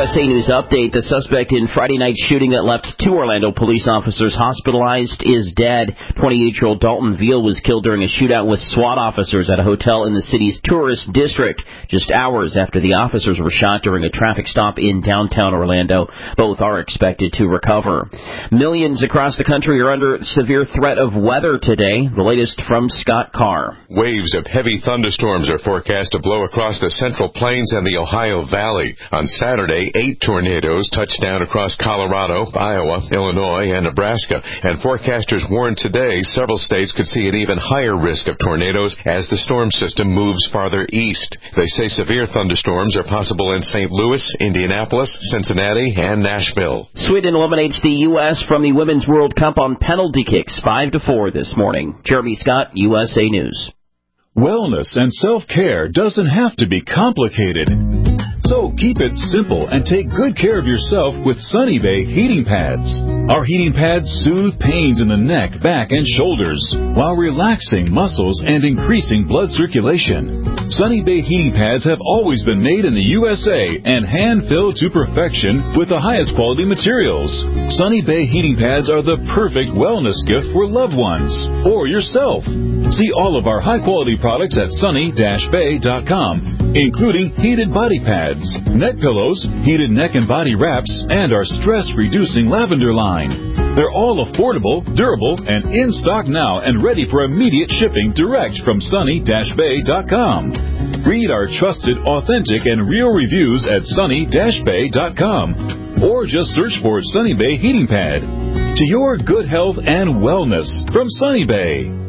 USA News Update. The suspect in Friday night's shooting that left 2 Orlando police officers hospitalized is dead. 28-year-old Dalton Veal was killed during a shootout with SWAT officers at a hotel in the city's tourist district just hours after the officers were shot during a traffic stop in downtown Orlando. Both are expected to recover. Millions across the country are under severe threat of weather today. The latest from Scott Carr. Waves of heavy thunderstorms are forecast to blow across the Central Plains and the Ohio Valley. On Saturday, 8 tornadoes touched down across Colorado, Iowa, Illinois, and Nebraska. And forecasters warn today several states could see an even higher risk of tornadoes as the storm system moves farther east. They say severe thunderstorms are possible in St. Louis, Indianapolis, Cincinnati, and Nashville. Sweden eliminates the U.S. from the Women's World Cup on penalty kicks 5-4 this morning. Jeremy Scott, USA News. Wellness and self-care doesn't have to be complicated. So keep it simple and take good care of yourself with Sunny Bay heating pads. Our heating pads soothe pains in the neck, back, and shoulders while relaxing muscles and increasing blood circulation. Sunny Bay heating pads have always been made in the USA and hand-filled to perfection with the highest quality materials. Sunny Bay heating pads are the perfect wellness gift for loved ones or yourself. See all of our high-quality products at sunny-bay.com, including heated body pads, neck pillows, heated neck and body wraps, and our stress-reducing lavender line. They're all affordable, durable, and in stock now and ready for immediate shipping direct from sunny-bay.com. Read our trusted, authentic, and real reviews at sunny-bay.com, or just search for Sunny Bay Heating Pad. To your good health and wellness from Sunny Bay.